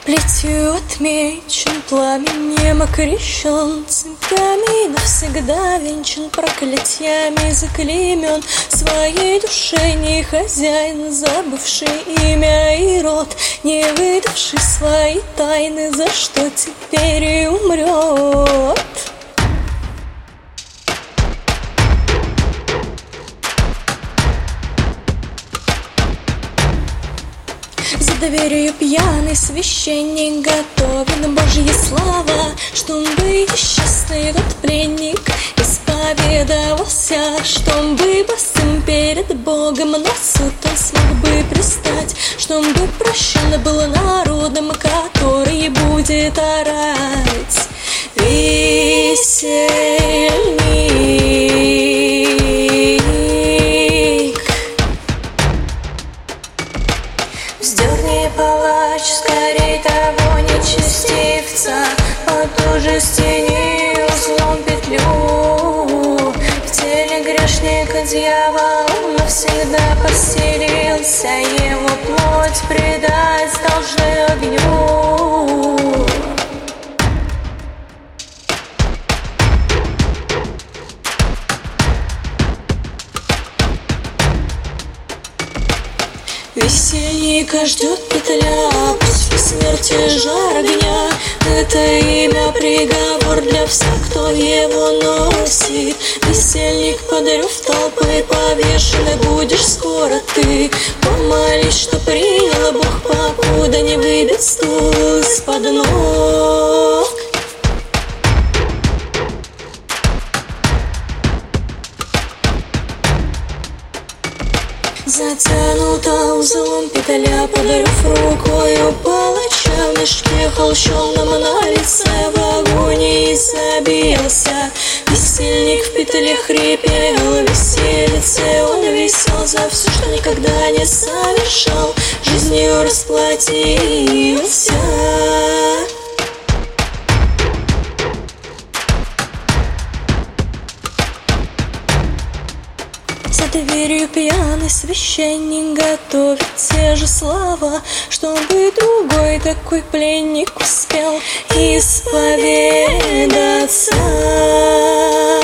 Плетью отмечен, пламенем окрещен, цепями навсегда венчан, проклятиями заклеймен. Своей душе не хозяин, забывший имя и род, не выдавший свои тайны, за что теперь и умрет. За дверью пьяный священник готовен Божья слава, чтобы несчастный тот пленник исповедовался, чтобы босым перед Богом на суд он смог бы пристать, чтобы прощен был народом, который будет орать: весельник. Вздерни, палач, скорей того нечестивца, под ужастини узлом петлю. В теле грешника дьявол навсегда поселился, его плоть предать должны огню. Весельника ждет петля, после смерти жар огня. Это имя приговор для всех, кто его носит. Весельник под рев толпы повешенный будешь скоро ты. Помолись, что принял Бог, покуда не выбит стул из-под ног. Затянута узлом петля, подарив рукою палача, в мешке холщовном на лице в агонии забился. Весельник в петле хрипел, веселице он висел за все, что никогда не совершал, жизнью расплатился. За дверью пьяный священник готовит те же слова, чтобы другой такой пленник успел исповедаться.